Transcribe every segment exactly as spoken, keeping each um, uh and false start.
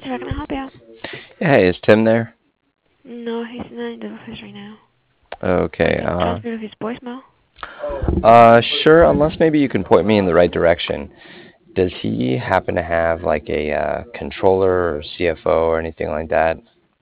Sir, can I help you? Hey, is Tim there? No, he's not in the office right now. I Okay. can Uh, transfer to his voicemail. uh, sure. Unless maybe you can point me in the right direction. Does he happen to have like a uh, controller or C F O or anything like that?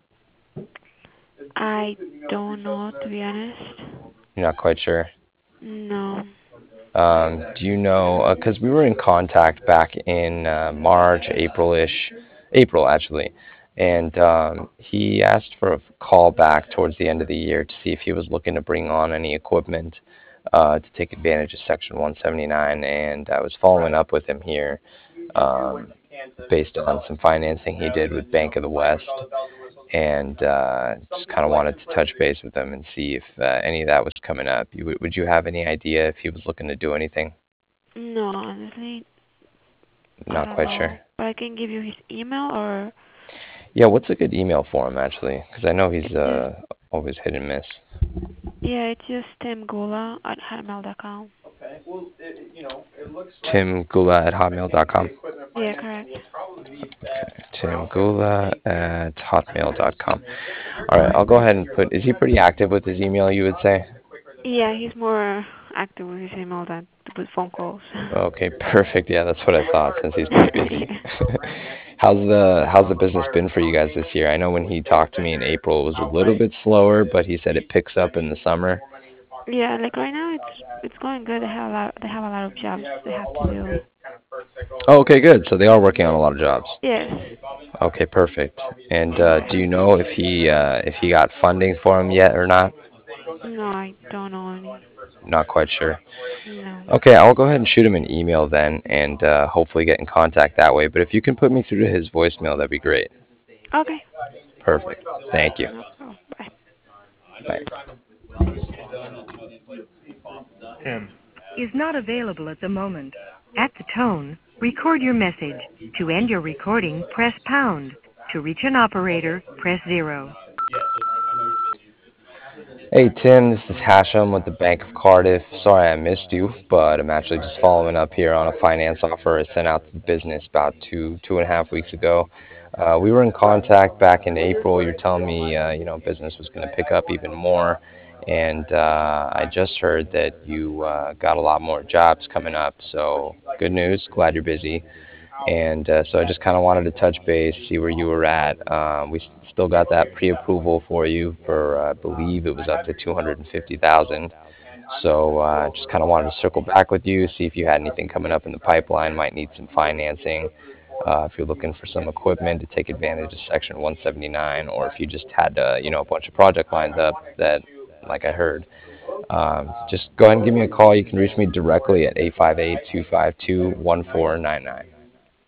I don't know, to be honest. You're not quite sure. No. Um, do you know? Because we were in contact back in uh, March, April-ish, April actually, and um, he asked for a call back towards the end of the year to see if he was looking to bring on any equipment uh, to take advantage of Section one seventy-nine, and I was following up with him here um, based on some financing he did with Bank of the West, and uh, just kind of wanted to touch base with him and see if uh, any of that was coming up. You, would you have any idea if he was looking to do anything? No, honestly, I Not don't quite sure. know. But I can give you his email or Yeah, what's a good email for him actually? Because I know he's it's just, uh, always hit and miss. yeah, it's just Tim Gula at hotmail dot com. Tim Gula at hotmail dot com. Yeah, correct. Tim Gula at hotmail dot com. All right, I'll go ahead and put. Is he pretty active with his email? You would say. Yeah, he's more active with his email than with phone calls. Okay, perfect. Yeah, that's what I thought since he's pretty busy. Yeah. how's the how's the business been for you guys this year? I know when he talked to me in April it was a little bit slower, but he said it picks up in the summer. Yeah, like right now it's it's going good. They have a lot they have a lot of jobs they have to do. Oh, okay, good. So they are working on a lot of jobs. Yes. Okay, perfect. And uh, do you know if he uh, if he got funding for him yet or not? No, I don't know any. Not quite sure. No. Okay, I'll go ahead and shoot him an email then, and uh, hopefully get in contact that way. But if you can put me through to his voicemail, that'd be great. Okay. Perfect. Thank you. No problem. Bye. Bye. Tim. Is not available at the moment. At the tone, record your message. To end your recording, press pound. To reach an operator, press zero. Hey Tim, this is Hashem with the Bank of Cardiff. Sorry I missed you, but I'm actually just following up here on a finance offer I sent out to the business about two two and a half weeks ago. Uh, we were in contact back in April. You're telling me uh, you know business was going to pick up even more, and uh, I just heard that you uh, got a lot more jobs coming up. So good news. Glad you're busy. And uh, so I just kind of wanted to touch base, see where you were at. Um, we s- still got that pre-approval for you for, uh, I believe it was up to two hundred fifty thousand. So uh, just kind of wanted to circle back with you, see if you had anything coming up in the pipeline, might need some financing. Uh, if you're looking for some equipment to take advantage of Section one seventy-nine, or if you just had, uh, you know, a bunch of project lines up that, like I heard, um, just go ahead and give me a call. You can reach me directly at eight five eight, two five two, one four nine nine.